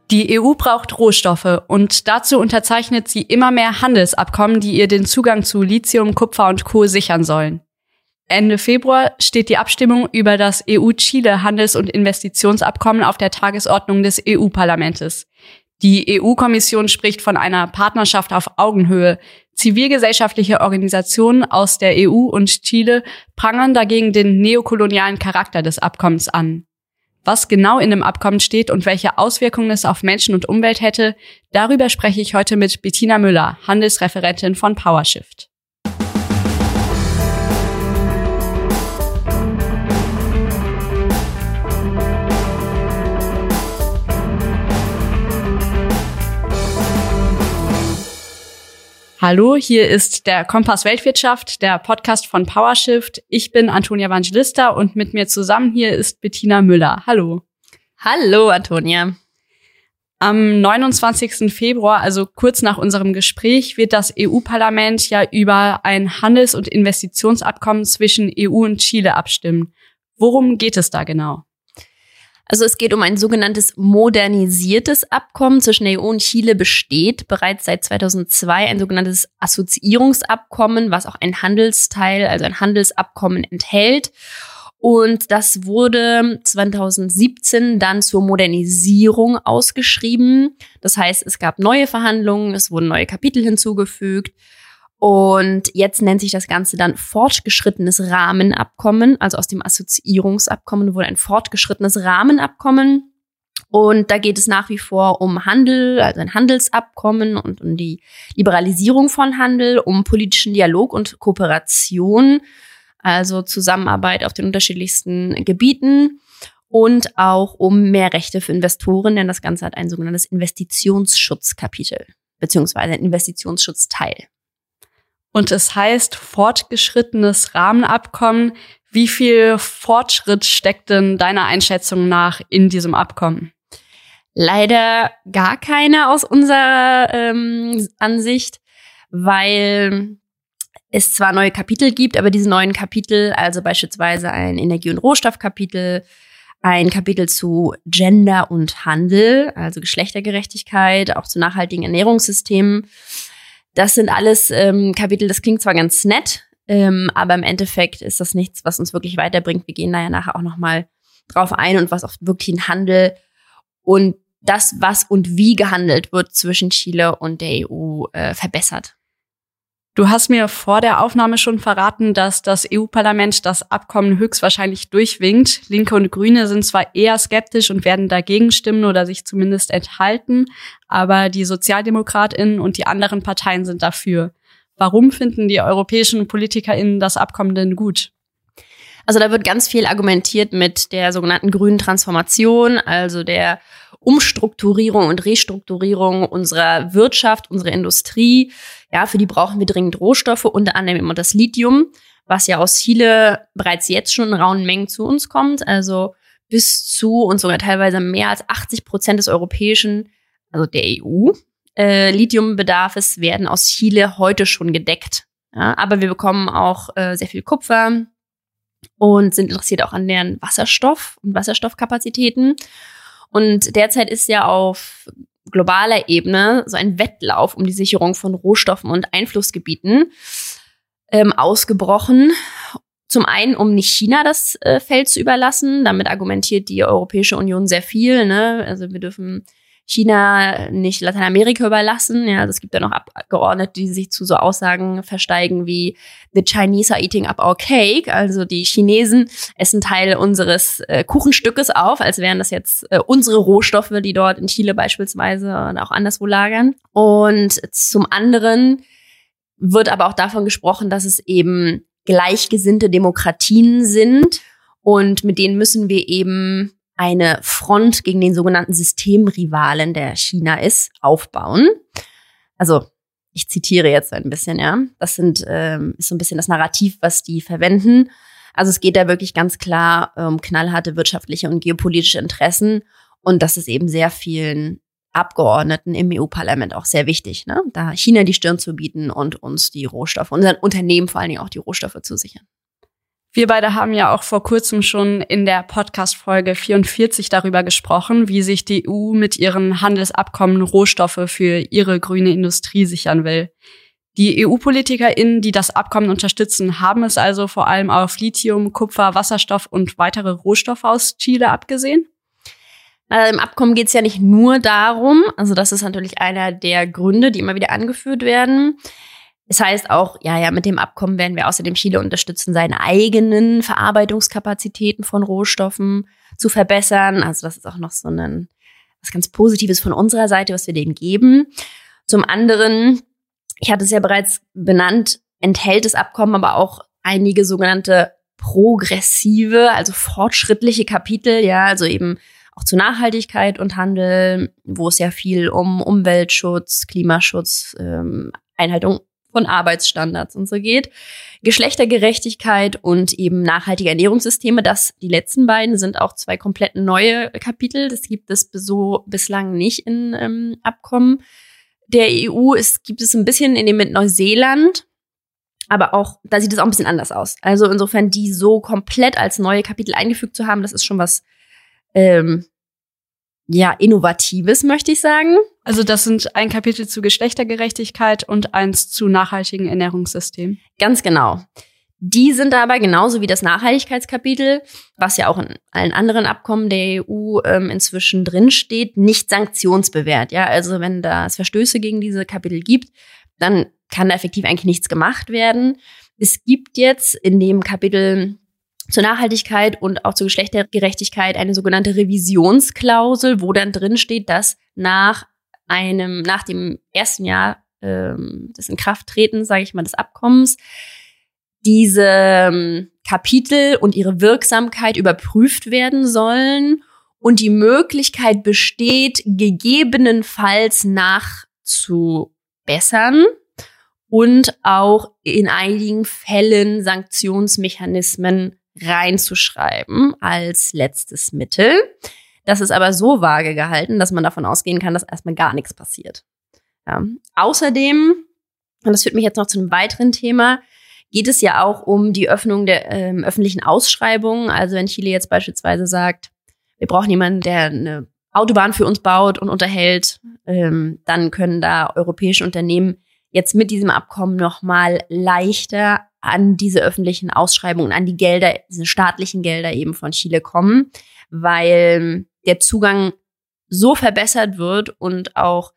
Die EU braucht Rohstoffe und dazu unterzeichnet sie immer mehr Handelsabkommen, die ihr den Zugang zu Lithium, Kupfer und Co. sichern sollen. Ende Februar steht die Abstimmung über das EU-Chile-Handels- und Investitionsabkommen auf der Tagesordnung des EU-Parlamentes. Die EU-Kommission spricht von einer Partnerschaft auf Augenhöhe. Zivilgesellschaftliche Organisationen aus der EU und Chile prangern dagegen den neokolonialen Charakter des Abkommens an. Was genau in dem Abkommen steht und welche Auswirkungen es auf Menschen und Umwelt hätte, darüber spreche ich heute mit Bettina Müller, Handelsreferentin von PowerShift. Hallo, hier ist der Kompass Weltwirtschaft, der Podcast von PowerShift. Ich bin Antonia Evangelista und mit mir zusammen hier ist Bettina Müller. Hallo. Hallo, Antonia. Am 29. Februar, also kurz nach unserem Gespräch, wird das EU-Parlament ja über ein Handels- und Investitionsabkommen zwischen EU und Chile abstimmen. Worum geht es da genau? Also es geht um ein sogenanntes modernisiertes Abkommen zwischen der EU und Chile. Besteht bereits seit 2002 ein sogenanntes Assoziierungsabkommen, was auch ein Handelsteil, also ein Handelsabkommen enthält. Und das wurde 2017 dann zur Modernisierung ausgeschrieben. Das heißt, es gab neue Verhandlungen, es wurden neue Kapitel hinzugefügt. Und jetzt nennt sich das Ganze dann fortgeschrittenes Rahmenabkommen. Also aus dem Assoziierungsabkommen wurde ein fortgeschrittenes Rahmenabkommen. Und da geht es nach wie vor um Handel, also ein Handelsabkommen und um die Liberalisierung von Handel, um politischen Dialog und Kooperation, also Zusammenarbeit auf den unterschiedlichsten Gebieten und auch um mehr Rechte für Investoren, denn das Ganze hat ein sogenanntes Investitionsschutzkapitel beziehungsweise ein Investitionsschutzteil. Und es heißt fortgeschrittenes Rahmenabkommen. Wie viel Fortschritt steckt denn deiner Einschätzung nach in diesem Abkommen? Leider gar keine aus unserer Ansicht, weil es zwar neue Kapitel gibt, aber diese neuen Kapitel, also beispielsweise ein Energie- und Rohstoffkapitel, ein Kapitel zu Gender und Handel, also Geschlechtergerechtigkeit, auch zu nachhaltigen Ernährungssystemen, das sind alles Kapitel, das klingt zwar ganz nett, aber im Endeffekt ist das nichts, was uns wirklich weiterbringt. Wir gehen da ja nachher auch nochmal drauf ein und was auch wirklich ein Handel und das, was und wie gehandelt wird zwischen Chile und der EU verbessert. Du hast mir vor der Aufnahme schon verraten, dass das EU-Parlament das Abkommen höchstwahrscheinlich durchwinkt. Linke und Grüne sind zwar eher skeptisch und werden dagegen stimmen oder sich zumindest enthalten, aber die SozialdemokratInnen und die anderen Parteien sind dafür. Warum finden die europäischen PolitikerInnen das Abkommen denn gut? Also da wird ganz viel argumentiert mit der sogenannten grünen Transformation, also der Umstrukturierung und Restrukturierung unserer Wirtschaft, unserer Industrie. Ja, für die brauchen wir dringend Rohstoffe, unter anderem immer das Lithium, was ja aus Chile bereits jetzt schon in rauen Mengen zu uns kommt. Also bis zu und sogar teilweise mehr als 80% des europäischen, also der EU, Lithiumbedarfes werden aus Chile heute schon gedeckt. Ja, aber wir bekommen auch sehr viel Kupfer und sind interessiert auch an deren Wasserstoff und Wasserstoffkapazitäten. Und derzeit ist ja auf globaler Ebene so ein Wettlauf um die Sicherung von Rohstoffen und Einflussgebieten ausgebrochen. Zum einen, um nicht China das Feld zu überlassen. Damit argumentiert die Europäische Union sehr viel. Ne? Also wir dürfen China nicht Lateinamerika überlassen. Ja, es gibt ja noch Abgeordnete, die sich zu so Aussagen versteigen wie "The Chinese are eating up our cake", also die Chinesen essen Teil unseres Kuchenstückes auf, als wären das jetzt unsere Rohstoffe, die dort in Chile beispielsweise oder auch anderswo lagern. Und zum anderen wird aber auch davon gesprochen, dass es eben gleichgesinnte Demokratien sind und mit denen müssen wir eben eine Front gegen den sogenannten Systemrivalen, der China ist, aufbauen. Also ich zitiere jetzt ein bisschen, ja. Das ist so ein bisschen das Narrativ, was die verwenden. Also es geht da wirklich ganz klar um knallharte wirtschaftliche und geopolitische Interessen. Und das ist eben sehr vielen Abgeordneten im EU-Parlament auch sehr wichtig, ne? Da China die Stirn zu bieten und uns die Rohstoffe, unseren Unternehmen vor allen Dingen auch die Rohstoffe zu sichern. Wir beide haben ja auch vor kurzem schon in der Podcast-Folge 44 darüber gesprochen, wie sich die EU mit ihren Handelsabkommen Rohstoffe für ihre grüne Industrie sichern will. Die EU-PolitikerInnen, die das Abkommen unterstützen, haben es also vor allem auf Lithium, Kupfer, Wasserstoff und weitere Rohstoffe aus Chile abgesehen? Im Abkommen geht es ja nicht nur darum, also das ist natürlich einer der Gründe, die immer wieder angeführt werden. Es heißt auch, mit dem Abkommen werden wir außerdem Chile unterstützen, seine eigenen Verarbeitungskapazitäten von Rohstoffen zu verbessern. Also das ist auch noch so was ganz Positives von unserer Seite, was wir denen geben. Zum anderen, ich hatte es ja bereits benannt, enthält das Abkommen aber auch einige sogenannte progressive, also fortschrittliche Kapitel, also eben auch zur Nachhaltigkeit und Handel, wo es ja viel um Umweltschutz, Klimaschutz, Einhaltung von Arbeitsstandards und so geht. Geschlechtergerechtigkeit und eben nachhaltige Ernährungssysteme, die letzten beiden sind auch 2 komplett neue Kapitel. Das gibt es so bislang nicht in Abkommen der EU. Es gibt es ein bisschen in dem mit Neuseeland, aber auch, da sieht es auch ein bisschen anders aus. Also insofern, die so komplett als neue Kapitel eingefügt zu haben, das ist schon was Innovatives, möchte ich sagen. Also das sind ein Kapitel zu Geschlechtergerechtigkeit und eins zu nachhaltigen Ernährungssystemen. Ganz genau. Die sind aber genauso wie das Nachhaltigkeitskapitel, was ja auch in allen anderen Abkommen der EU inzwischen drinsteht, nicht sanktionsbewehrt. Also wenn da es Verstöße gegen diese Kapitel gibt, dann kann da effektiv eigentlich nichts gemacht werden. Es gibt jetzt in dem Kapitel zur Nachhaltigkeit und auch zur Geschlechtergerechtigkeit eine sogenannte Revisionsklausel, wo dann drin steht, dass nach dem ersten Jahr des Inkrafttretens, des Abkommens, diese Kapitel und ihre Wirksamkeit überprüft werden sollen und die Möglichkeit besteht, gegebenenfalls nachzubessern und auch in einigen Fällen Sanktionsmechanismen reinzuschreiben als letztes Mittel. Das ist aber so vage gehalten, dass man davon ausgehen kann, dass erstmal gar nichts passiert. Außerdem, und das führt mich jetzt noch zu einem weiteren Thema, geht es ja auch um die Öffnung der öffentlichen Ausschreibungen. Also wenn Chile jetzt beispielsweise sagt, wir brauchen jemanden, der eine Autobahn für uns baut und unterhält, dann können da europäische Unternehmen jetzt mit diesem Abkommen nochmal leichter an diese öffentlichen Ausschreibungen, an die Gelder, diese staatlichen Gelder eben von Chile kommen, weil der Zugang so verbessert wird und auch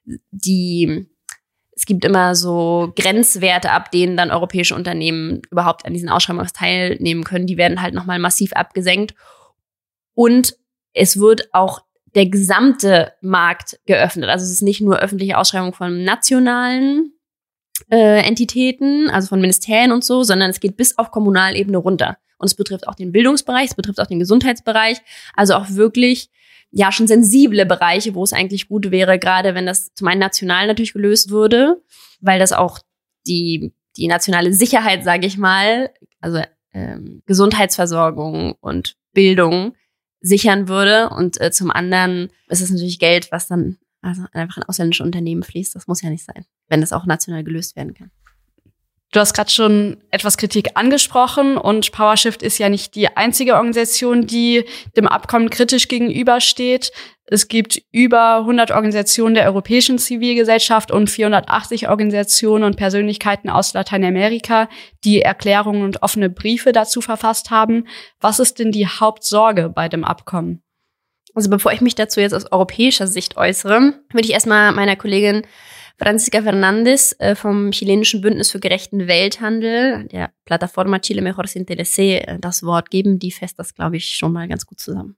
es gibt immer so Grenzwerte, ab denen dann europäische Unternehmen überhaupt an diesen Ausschreibungen teilnehmen können. Die werden halt nochmal massiv abgesenkt. Und es wird auch der gesamte Markt geöffnet. Also es ist nicht nur öffentliche Ausschreibung von nationalen Entitäten, also von Ministerien und so, sondern es geht bis auf Kommunalebene runter. Und es betrifft auch den Bildungsbereich, es betrifft auch den Gesundheitsbereich, also auch wirklich schon sensible Bereiche, wo es eigentlich gut wäre, gerade wenn das zum einen national natürlich gelöst würde, weil das auch die nationale Sicherheit, sage ich mal, also Gesundheitsversorgung und Bildung sichern würde. Und zum anderen ist es natürlich Geld, was dann einfach in ausländische Unternehmen fließt. Das muss ja nicht sein, wenn das auch national gelöst werden kann. Du hast gerade schon etwas Kritik angesprochen und PowerShift ist ja nicht die einzige Organisation, die dem Abkommen kritisch gegenübersteht. Es gibt über 100 Organisationen der europäischen Zivilgesellschaft und 480 Organisationen und Persönlichkeiten aus Lateinamerika, die Erklärungen und offene Briefe dazu verfasst haben. Was ist denn die Hauptsorge bei dem Abkommen? Also bevor ich mich dazu jetzt aus europäischer Sicht äußere, würde ich erstmal meiner Kollegin Francisca Fernández vom chilenischen Bündnis für gerechten Welthandel, der Plataforma Chile Mejor Sin TLC, das Wort geben. Die fasst das, glaube ich, schon mal ganz gut zusammen.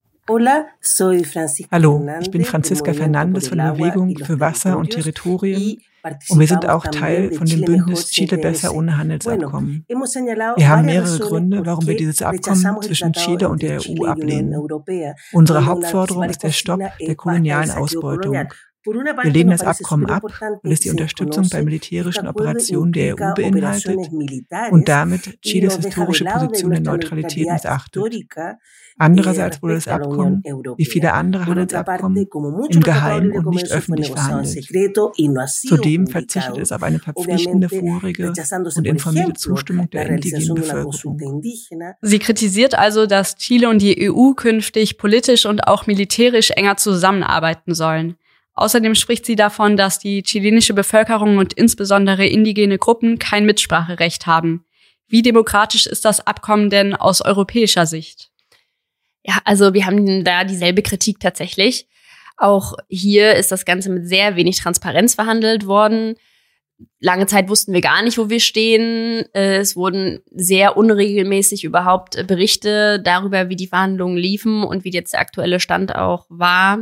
Hallo, ich bin Francisca Fernández von der Bewegung für Wasser und Territorien und wir sind auch Teil von dem Bündnis Chile besser ohne Handelsabkommen. Wir haben mehrere Gründe, warum wir dieses Abkommen zwischen Chile und der EU ablehnen. Unsere Hauptforderung ist der Stopp der kolonialen Ausbeutung Wir lehnen das Abkommen ab, weil es die Unterstützung bei militärischen Operationen der EU beinhaltet und damit Chiles historische Position der Neutralität missachtet. Andererseits wurde das Abkommen, wie viele andere Handelsabkommen, im Geheimen und nicht öffentlich verhandelt. Zudem verzichtet es auf eine verpflichtende vorige und informierte Zustimmung der indigenen Bevölkerung. Sie kritisiert also, dass Chile und die EU künftig politisch und auch militärisch enger zusammenarbeiten sollen. Außerdem spricht sie davon, dass die chilenische Bevölkerung und insbesondere indigene Gruppen kein Mitspracherecht haben. Wie demokratisch ist das Abkommen denn aus europäischer Sicht? Ja, also wir haben da dieselbe Kritik tatsächlich. Auch hier ist das Ganze mit sehr wenig Transparenz verhandelt worden. Lange Zeit wussten wir gar nicht, wo wir stehen. Es wurden sehr unregelmäßig überhaupt Berichte darüber, wie die Verhandlungen liefen und wie jetzt der aktuelle Stand auch war,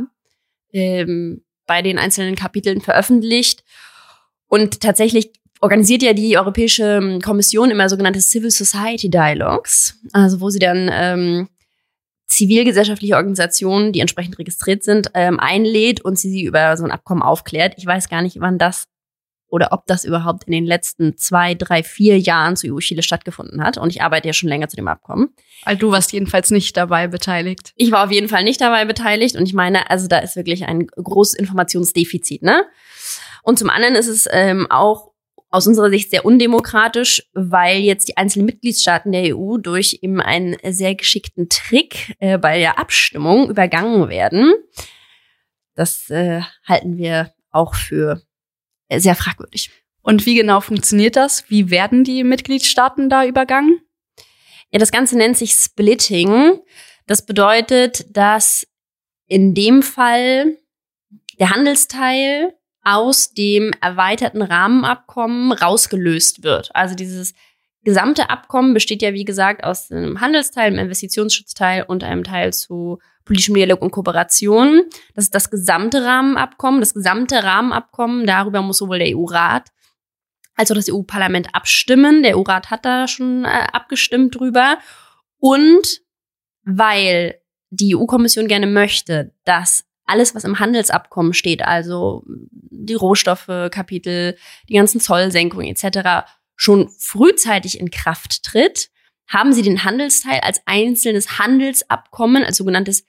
bei den einzelnen Kapiteln veröffentlicht. Und tatsächlich organisiert ja die Europäische Kommission immer sogenannte Civil Society Dialogues, also wo sie dann zivilgesellschaftliche Organisationen, die entsprechend registriert sind, einlädt und sie über so ein Abkommen aufklärt. Ich weiß gar nicht, wann das oder ob das überhaupt in den letzten 2, 3, 4 Jahren zu EU-Chile stattgefunden hat. Und ich arbeite ja schon länger zu dem Abkommen. Also du warst jedenfalls nicht dabei beteiligt. Ich war auf jeden Fall nicht dabei beteiligt. Und ich meine, also da ist wirklich ein großes Informationsdefizit, ne? Und zum anderen ist es auch aus unserer Sicht sehr undemokratisch, weil jetzt die einzelnen Mitgliedstaaten der EU durch eben einen sehr geschickten Trick bei der Abstimmung übergangen werden. Das halten wir auch für sehr fragwürdig. Und wie genau funktioniert das? Wie werden die Mitgliedstaaten da übergangen? Ja, das Ganze nennt sich Splitting. Das bedeutet, dass in dem Fall der Handelsteil aus dem erweiterten Rahmenabkommen rausgelöst wird. Also dieses gesamte Abkommen besteht ja, wie gesagt, aus einem Handelsteil, einem Investitionsschutzteil und einem Teil zu politischem Dialog und Kooperation. Das ist das gesamte Rahmenabkommen. Das gesamte Rahmenabkommen, darüber muss sowohl der EU-Rat als auch das EU-Parlament abstimmen. Der EU-Rat hat da schon abgestimmt drüber. Und weil die EU-Kommission gerne möchte, dass alles, was im Handelsabkommen steht, also die Rohstoffkapitel, die ganzen Zollsenkungen etc., schon frühzeitig in Kraft tritt, haben sie den Handelsteil als einzelnes Handelsabkommen, als sogenanntes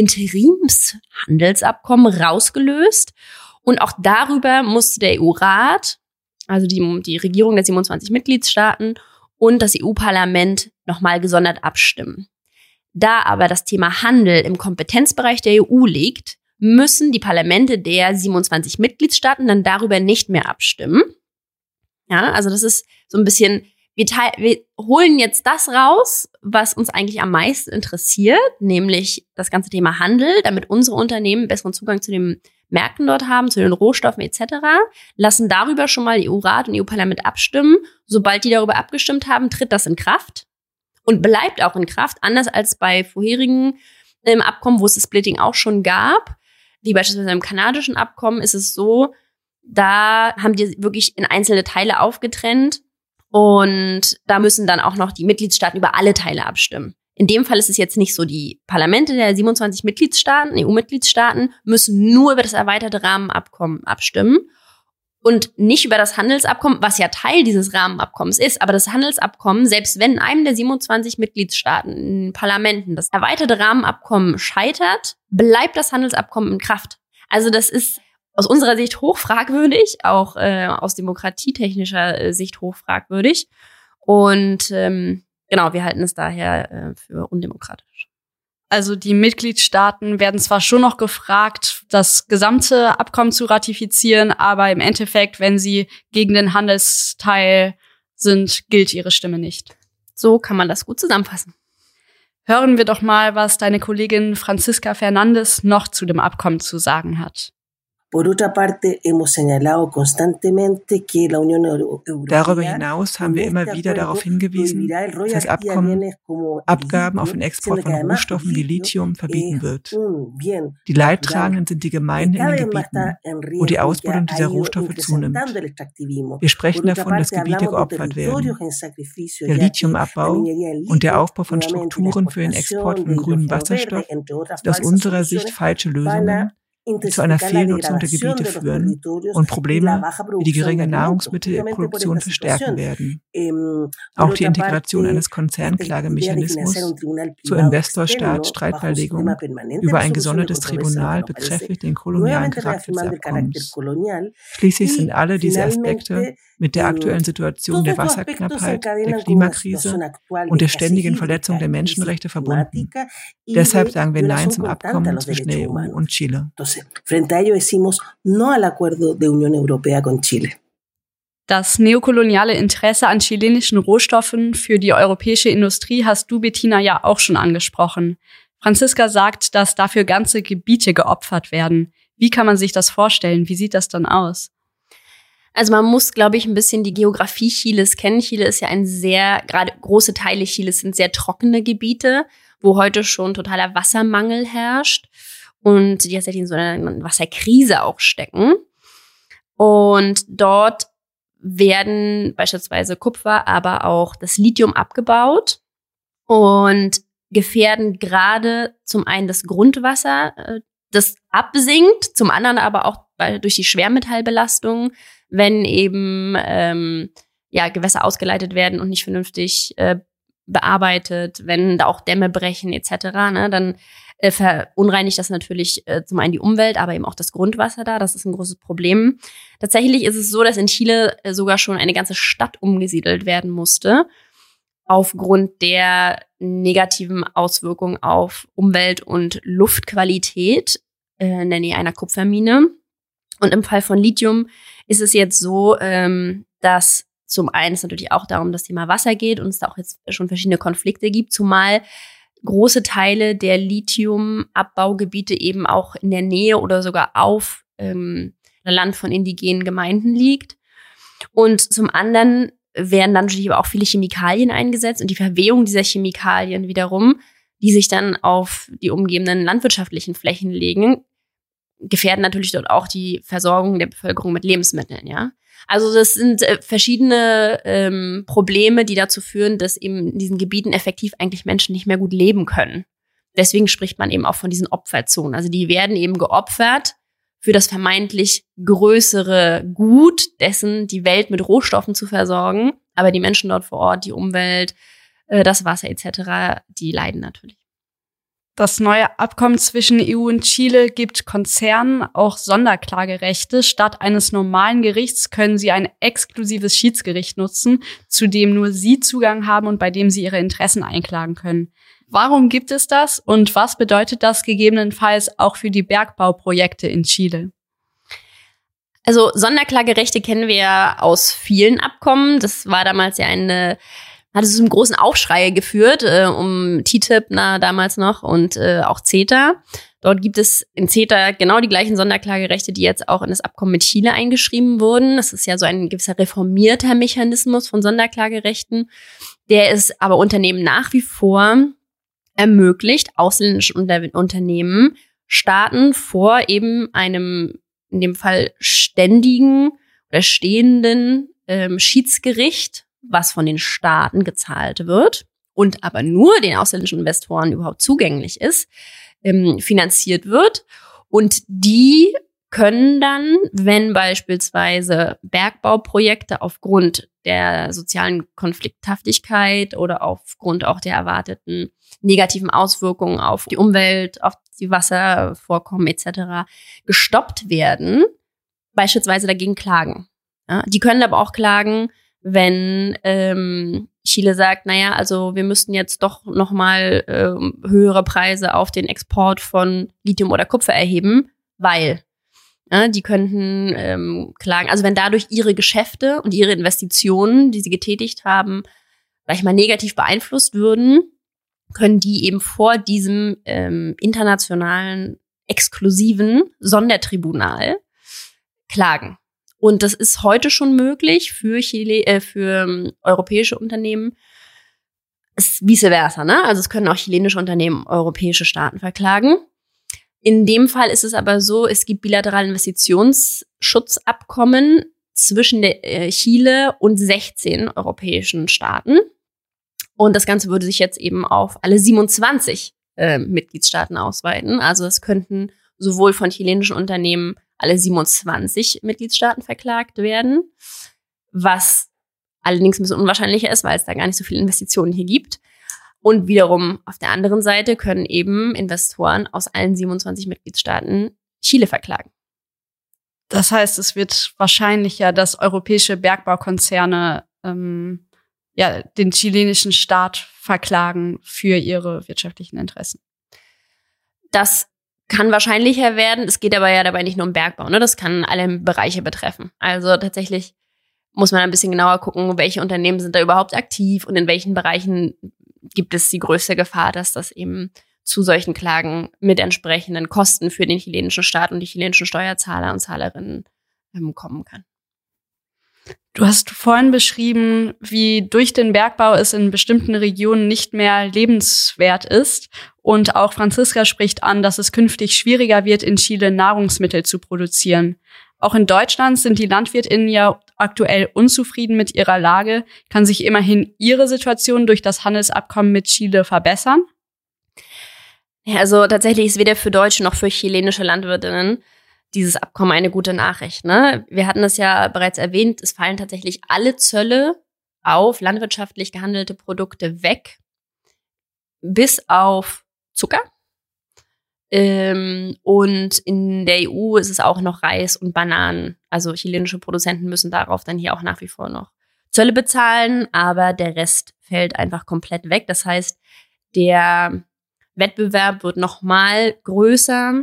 Interimshandelsabkommen rausgelöst. Und auch darüber musste der EU-Rat, also die Regierung der 27 Mitgliedstaaten und das EU-Parlament nochmal gesondert abstimmen. Da aber das Thema Handel im Kompetenzbereich der EU liegt, müssen die Parlamente der 27 Mitgliedstaaten dann darüber nicht mehr abstimmen. Ja, also das ist so ein bisschen, wir holen jetzt das raus, was uns eigentlich am meisten interessiert, nämlich das ganze Thema Handel, damit unsere Unternehmen besseren Zugang zu den Märkten dort haben, zu den Rohstoffen etc., lassen darüber schon mal EU-Rat und EU-Parlament abstimmen. Sobald die darüber abgestimmt haben, tritt das in Kraft und bleibt auch in Kraft, anders als bei vorherigen Abkommen, wo es das Splitting auch schon gab. Wie beispielsweise im kanadischen Abkommen ist es so, da haben die wirklich in einzelne Teile aufgetrennt und da müssen dann auch noch die Mitgliedstaaten über alle Teile abstimmen. In dem Fall ist es jetzt nicht so, die Parlamente der 27 Mitgliedstaaten, EU-Mitgliedstaaten, müssen nur über das erweiterte Rahmenabkommen abstimmen und nicht über das Handelsabkommen, was ja Teil dieses Rahmenabkommens ist. Aber das Handelsabkommen, selbst wenn in einem der 27 Mitgliedstaaten, in den Parlamenten, das erweiterte Rahmenabkommen scheitert, bleibt das Handelsabkommen in Kraft. Also das ist aus unserer Sicht hochfragwürdig, auch aus demokratietechnischer Sicht hochfragwürdig. Und genau, wir halten es daher für undemokratisch. Also die Mitgliedstaaten werden zwar schon noch gefragt, das gesamte Abkommen zu ratifizieren, aber im Endeffekt, wenn sie gegen den Handelsteil sind, gilt ihre Stimme nicht. So kann man das gut zusammenfassen. Hören wir doch mal, was deine Kollegin Francisca Fernandes noch zu dem Abkommen zu sagen hat. Darüber hinaus haben wir immer wieder darauf hingewiesen, dass das Abkommen Abgaben auf den Export von Rohstoffen wie Lithium verbieten wird. Die Leidtragenden sind die Gemeinden in den Gebieten, wo die Ausbeutung dieser Rohstoffe zunimmt. Wir sprechen davon, dass Gebiete geopfert werden. Der Lithiumabbau und der Aufbau von Strukturen für den Export von grünem Wasserstoff sind aus unserer Sicht falsche Lösungen, die zu einer Fehlnutzung der Gebiete führen und Probleme wie die geringe Nahrungsmittelproduktion verstärken werden. Auch die Integration eines Konzernklagemechanismus zur Investor-Staat-Streitbeilegung über ein gesondertes Tribunal bekräftigt den kolonialen Charakter des Abkommens. Schließlich sind alle diese Aspekte mit der aktuellen Situation der Wasserknappheit, der Klimakrise und der ständigen Verletzung der Menschenrechte verbunden. Deshalb sagen wir Nein zum Abkommen zwischen der EU und Chile. Das neokoloniale Interesse an chilenischen Rohstoffen für die europäische Industrie hast du, Bettina, ja auch schon angesprochen. Franziska sagt, dass dafür ganze Gebiete geopfert werden. Wie kann man sich das vorstellen? Wie sieht das dann aus? Also man muss, glaube ich, ein bisschen die Geografie Chiles kennen. Chile ist ja gerade große Teile Chiles sind sehr trockene Gebiete, wo heute schon totaler Wassermangel herrscht und die tatsächlich in so einer Wasserkrise auch stecken. Und dort werden beispielsweise Kupfer, aber auch das Lithium abgebaut und gefährden gerade zum einen das Grundwasser, das absinkt, zum anderen aber auch durch die Schwermetallbelastung, wenn eben Gewässer ausgeleitet werden und nicht vernünftig bearbeitet, wenn da auch Dämme brechen etc., ne, dann verunreinigt das natürlich zum einen die Umwelt, aber eben auch das Grundwasser da. Das ist ein großes Problem. Tatsächlich ist es so, dass in Chile sogar schon eine ganze Stadt umgesiedelt werden musste, aufgrund der negativen Auswirkungen auf Umwelt- und Luftqualität in der Nähe einer Kupfermine. Und im Fall von Lithium ist es jetzt so, dass zum einen es natürlich auch darum das Thema Wasser geht und es da auch jetzt schon verschiedene Konflikte gibt, zumal große Teile der Lithiumabbaugebiete eben auch in der Nähe oder sogar auf Land von indigenen Gemeinden liegt. Und zum anderen werden dann natürlich aber auch viele Chemikalien eingesetzt und die Verwehung dieser Chemikalien wiederum, die sich dann auf die umgebenden landwirtschaftlichen Flächen legen, gefährden natürlich dort auch die Versorgung der Bevölkerung mit Lebensmitteln, ja. Also das sind verschiedene Probleme, die dazu führen, dass eben in diesen Gebieten effektiv eigentlich Menschen nicht mehr gut leben können. Deswegen spricht man eben auch von diesen Opferzonen. Also die werden eben geopfert für das vermeintlich größere Gut, dessen die Welt mit Rohstoffen zu versorgen. Aber die Menschen dort vor Ort, die Umwelt, das Wasser etc., die leiden natürlich. Das neue Abkommen zwischen EU und Chile gibt Konzernen auch Sonderklagerechte. Statt eines normalen Gerichts können sie ein exklusives Schiedsgericht nutzen, zu dem nur sie Zugang haben und bei dem sie ihre Interessen einklagen können. Warum gibt es das und was bedeutet das gegebenenfalls auch für die Bergbauprojekte in Chile? Also Sonderklagerechte kennen wir ja aus vielen Abkommen. Das war damals ja hat es zu einem großen Aufschrei geführt, um TTIP damals noch und auch CETA. Dort gibt es in CETA genau die gleichen Sonderklagerechte, die jetzt auch in das Abkommen mit Chile eingeschrieben wurden. Das ist ja so ein gewisser reformierter Mechanismus von Sonderklagerechten. Der ist aber Unternehmen nach wie vor ermöglicht, ausländischen Unternehmen, Staaten vor eben einem, in dem Fall ständigen oder stehenden Schiedsgericht, was von den Staaten gezahlt wird und aber nur den ausländischen Investoren überhaupt zugänglich ist, finanziert wird. Und die können dann, wenn beispielsweise Bergbauprojekte aufgrund der sozialen Konflikthaftigkeit oder aufgrund auch der erwarteten negativen Auswirkungen auf die Umwelt, auf die Wasservorkommen etc. gestoppt werden, beispielsweise dagegen klagen. Ja, die können aber auch klagen, wenn Chile sagt, naja, also wir müssten jetzt doch nochmal höhere Preise auf den Export von Lithium oder Kupfer erheben, weil die könnten klagen. Also wenn dadurch ihre Geschäfte und ihre Investitionen, die sie getätigt haben, gleich mal negativ beeinflusst würden, können die eben vor diesem internationalen, exklusiven Sondertribunal klagen. Und das ist heute schon möglich für europäische Unternehmen. Ist vice versa, ne? Also es können auch chilenische Unternehmen europäische Staaten verklagen. In dem Fall ist es aber so, es gibt bilaterale Investitionsschutzabkommen zwischen Chile und 16 europäischen Staaten. Und das Ganze würde sich jetzt eben auf alle 27 Mitgliedstaaten ausweiten. Also es könnten sowohl von chilenischen Unternehmen alle 27 Mitgliedstaaten verklagt werden, was allerdings ein bisschen unwahrscheinlicher ist, weil es da gar nicht so viele Investitionen hier gibt. Und wiederum auf der anderen Seite können eben Investoren aus allen 27 Mitgliedstaaten Chile verklagen. Das heißt, es wird wahrscheinlicher, dass europäische Bergbaukonzerne den chilenischen Staat verklagen für ihre wirtschaftlichen Interessen. Das kann wahrscheinlicher werden. Es geht aber ja dabei nicht nur um Bergbau, ne? Das kann alle Bereiche betreffen. Also tatsächlich muss man ein bisschen genauer gucken, welche Unternehmen sind da überhaupt aktiv und in welchen Bereichen gibt es die größte Gefahr, dass das eben zu solchen Klagen mit entsprechenden Kosten für den chilenischen Staat und die chilenischen Steuerzahler und Zahlerinnen kommen kann. Du hast vorhin beschrieben, wie durch den Bergbau es in bestimmten Regionen nicht mehr lebenswert ist. Und auch Franziska spricht an, dass es künftig schwieriger wird, in Chile Nahrungsmittel zu produzieren. Auch in Deutschland sind die LandwirtInnen ja aktuell unzufrieden mit ihrer Lage. Kann sich immerhin ihre Situation durch das Handelsabkommen mit Chile verbessern? Ja, also tatsächlich ist weder für deutsche noch für chilenische LandwirtInnen dieses Abkommen eine gute Nachricht, ne? Wir hatten es ja bereits erwähnt, es fallen tatsächlich alle Zölle auf landwirtschaftlich gehandelte Produkte weg, bis auf Zucker. Und in der EU ist es auch noch Reis und Bananen. Also chilenische Produzenten müssen darauf dann hier auch nach wie vor noch Zölle bezahlen, aber der Rest fällt einfach komplett weg. Das heißt, der Wettbewerb wird noch mal größer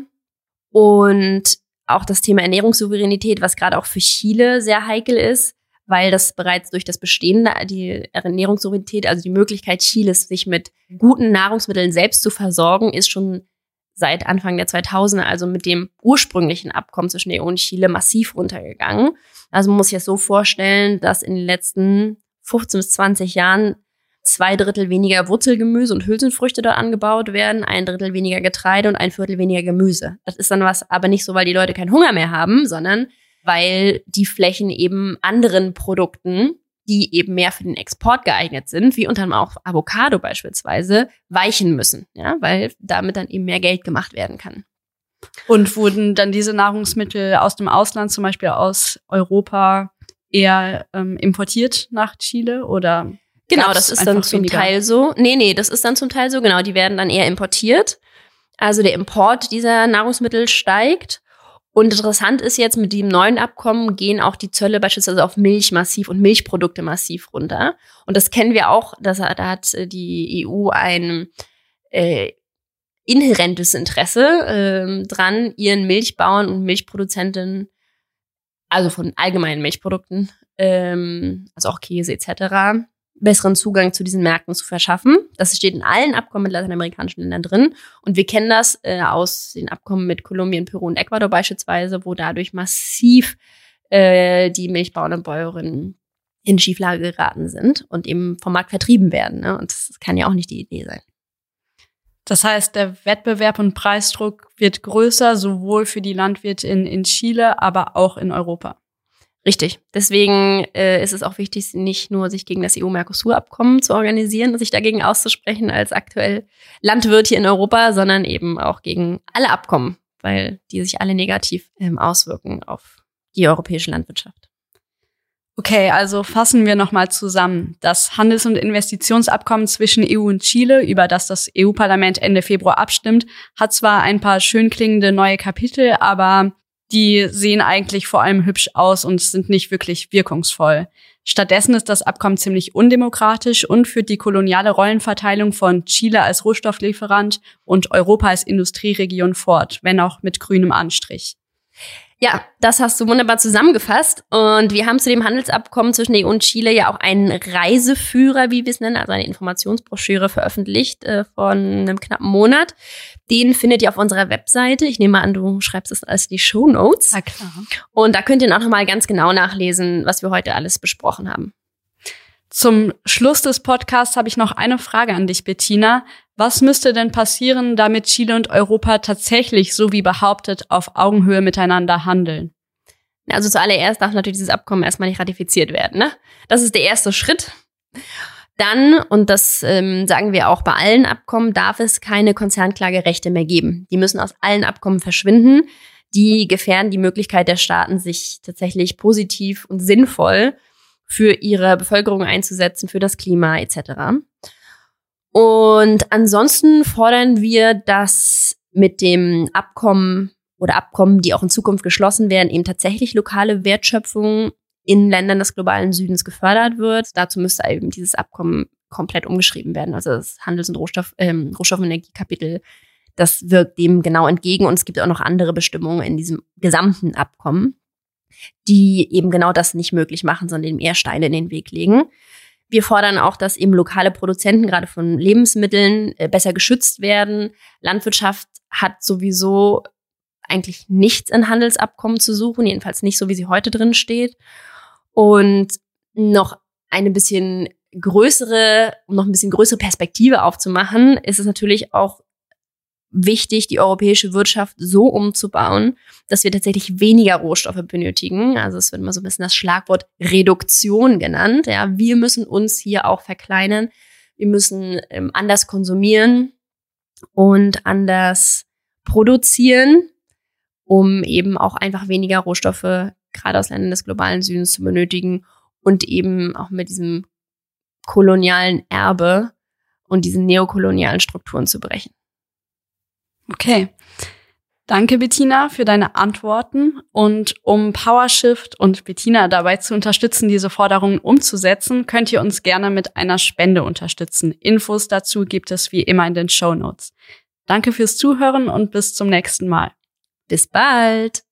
und auch das Thema Ernährungssouveränität, was gerade auch für Chile sehr heikel ist, weil das bereits durch das Bestehende, die Ernährungssouveränität, also die Möglichkeit Chiles, sich mit guten Nahrungsmitteln selbst zu versorgen, ist schon seit Anfang der 2000er, also mit dem ursprünglichen Abkommen zwischen der EU und Chile, massiv runtergegangen. Also man muss sich das so vorstellen, dass in den letzten 15 bis 20 Jahren 2/3 weniger Wurzelgemüse und Hülsenfrüchte dort angebaut werden, 1/3 weniger Getreide und 1/4 weniger Gemüse. Das ist dann was, aber nicht so, weil die Leute keinen Hunger mehr haben, sondern weil die Flächen eben anderen Produkten, die eben mehr für den Export geeignet sind, wie unter anderem auch Avocado beispielsweise, weichen müssen, ja, weil damit dann eben mehr Geld gemacht werden kann. Und wurden dann diese Nahrungsmittel aus dem Ausland, zum Beispiel aus Europa, eher importiert nach Chile oder? Genau, das ist dann zum Teil so. Nee, das ist dann zum Teil so, genau, die werden dann eher importiert. Also der Import dieser Nahrungsmittel steigt. Und interessant ist jetzt, mit dem neuen Abkommen gehen auch die Zölle beispielsweise auf Milch massiv und Milchprodukte massiv runter. Und das kennen wir auch, da hat die EU ein inhärentes Interesse dran, ihren Milchbauern und Milchproduzenten, also von allgemeinen Milchprodukten, also auch Käse etc., besseren Zugang zu diesen Märkten zu verschaffen. Das steht in allen Abkommen mit lateinamerikanischen Ländern drin. Und wir kennen das aus den Abkommen mit Kolumbien, Peru und Ecuador beispielsweise, wo dadurch massiv die Milchbauern und Bäuerinnen in Schieflage geraten sind und eben vom Markt vertrieben werden. Ne? Und das kann ja auch nicht die Idee sein. Das heißt, der Wettbewerb und Preisdruck wird größer, sowohl für die LandwirtInnen in Chile, aber auch in Europa. Richtig. Deswegen ist es auch wichtig, nicht nur sich gegen das EU-Mercosur-Abkommen zu organisieren und sich dagegen auszusprechen als aktuell Landwirt hier in Europa, sondern eben auch gegen alle Abkommen, weil die sich alle negativ auswirken auf die europäische Landwirtschaft. Okay, also fassen wir nochmal zusammen. Das Handels- und Investitionsabkommen zwischen EU und Chile, über das EU-Parlament Ende Februar abstimmt, hat zwar ein paar schön klingende neue Kapitel, aber die sehen eigentlich vor allem hübsch aus und sind nicht wirklich wirkungsvoll. Stattdessen ist das Abkommen ziemlich undemokratisch und führt die koloniale Rollenverteilung von Chile als Rohstofflieferant und Europa als Industrieregion fort, wenn auch mit grünem Anstrich. Ja, das hast du wunderbar zusammengefasst. Und wir haben zu dem Handelsabkommen zwischen der EU und Chile ja auch einen Reiseführer, wie wir es nennen, also eine Informationsbroschüre veröffentlicht von einem knappen Monat. Den findet ihr auf unserer Webseite. Ich nehme mal an, du schreibst es als die Shownotes. Na klar. Und da könnt ihr auch nochmal ganz genau nachlesen, was wir heute alles besprochen haben. Zum Schluss des Podcasts habe ich noch eine Frage an dich, Bettina. Was müsste denn passieren, damit Chile und Europa tatsächlich, so wie behauptet, auf Augenhöhe miteinander handeln? Also zuallererst darf natürlich dieses Abkommen erstmal nicht ratifiziert werden, ne? Das ist der erste Schritt. Dann, und das sagen wir auch bei allen Abkommen, darf es keine Konzernklagerechte mehr geben. Die müssen aus allen Abkommen verschwinden. Die gefährden die Möglichkeit der Staaten, sich tatsächlich positiv und sinnvoll für ihre Bevölkerung einzusetzen, für das Klima etc. Und ansonsten fordern wir, dass mit dem Abkommen oder Abkommen, die auch in Zukunft geschlossen werden, eben tatsächlich lokale Wertschöpfung in Ländern des globalen Südens gefördert wird. Dazu müsste eben dieses Abkommen komplett umgeschrieben werden. Also das Handels- und Rohstoff- und Energiekapitel, das wirkt dem genau entgegen. Und es gibt auch noch andere Bestimmungen in diesem gesamten Abkommen, die eben genau das nicht möglich machen, sondern eben eher Steine in den Weg legen. Wir fordern auch, dass eben lokale Produzenten gerade von Lebensmitteln besser geschützt werden. Landwirtschaft hat sowieso eigentlich nichts in Handelsabkommen zu suchen, jedenfalls nicht so, wie sie heute drin steht. Und noch ein bisschen größere Perspektive aufzumachen, ist es natürlich auch wichtig, die europäische Wirtschaft so umzubauen, dass wir tatsächlich weniger Rohstoffe benötigen. Also es wird immer so ein bisschen das Schlagwort Reduktion genannt. Ja, wir müssen uns hier auch verkleinern. Wir müssen anders konsumieren und anders produzieren, um eben auch einfach weniger Rohstoffe gerade aus Ländern des globalen Südens zu benötigen und eben auch mit diesem kolonialen Erbe und diesen neokolonialen Strukturen zu brechen. Okay. Danke, Bettina, für deine Antworten. Und um PowerShift und Bettina dabei zu unterstützen, diese Forderungen umzusetzen, könnt ihr uns gerne mit einer Spende unterstützen. Infos dazu gibt es wie immer in den Shownotes. Danke fürs Zuhören und bis zum nächsten Mal. Bis bald!